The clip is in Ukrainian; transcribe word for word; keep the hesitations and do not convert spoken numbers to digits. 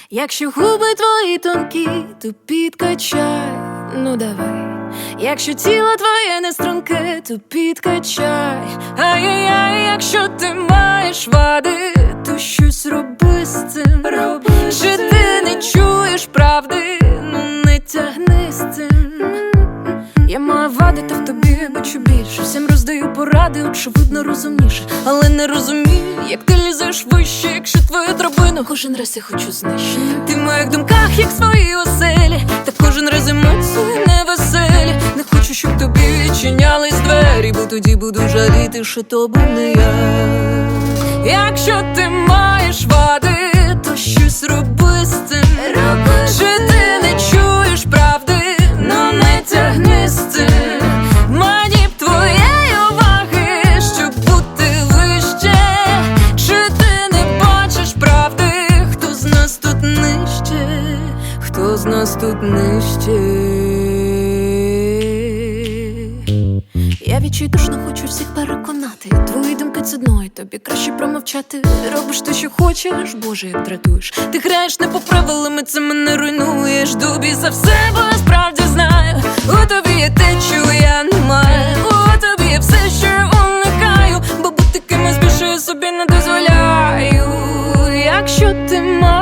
Якщо губи твої тонкі, то підкачай, ну давай. Якщо тіло твоє не струнке, то підкачай. Ай-яй-яй, якщо ти маєш вади, то щось роби з цим. Роби Чи ти не чуєш правди, ну не тягни з цим. Я маю вади, та в тобі бачу більше. Всім роздаю поради, очевидно розумніше. Але не розумію, як ти лізеш вище, якщо твою драбину кожен раз я хочу знищити. Ти в моїх думках, як свої оселі, та кожен раз емоції невеселі. Не хочу, щоб тобі відчинялись двері, бо тоді буду жаліти, що то був не я. Якщо ти маєш вади, то щось роби з цим. Чи ти не чуєш правди, ну не тягни з цим. Мені б твоєї уваги, щоб бути вище. Чи ти не бачиш правди, хто з нас тут нижче, хто з нас тут нижче? Я відчайдушно хочу всіх переконати. Твої думки це дно, і тобі краще промовчати. Робиш те, що хочеш, Боже, як дратуєш. Ти граєш не по правилам, і це мене руйнуєш. До біса все, бо я справді знаю. У тобі є те, чого я не маю. У тобі є все, що я уникаю, бо бути кимось більше я собі не дозволяю. Якщо ти маєш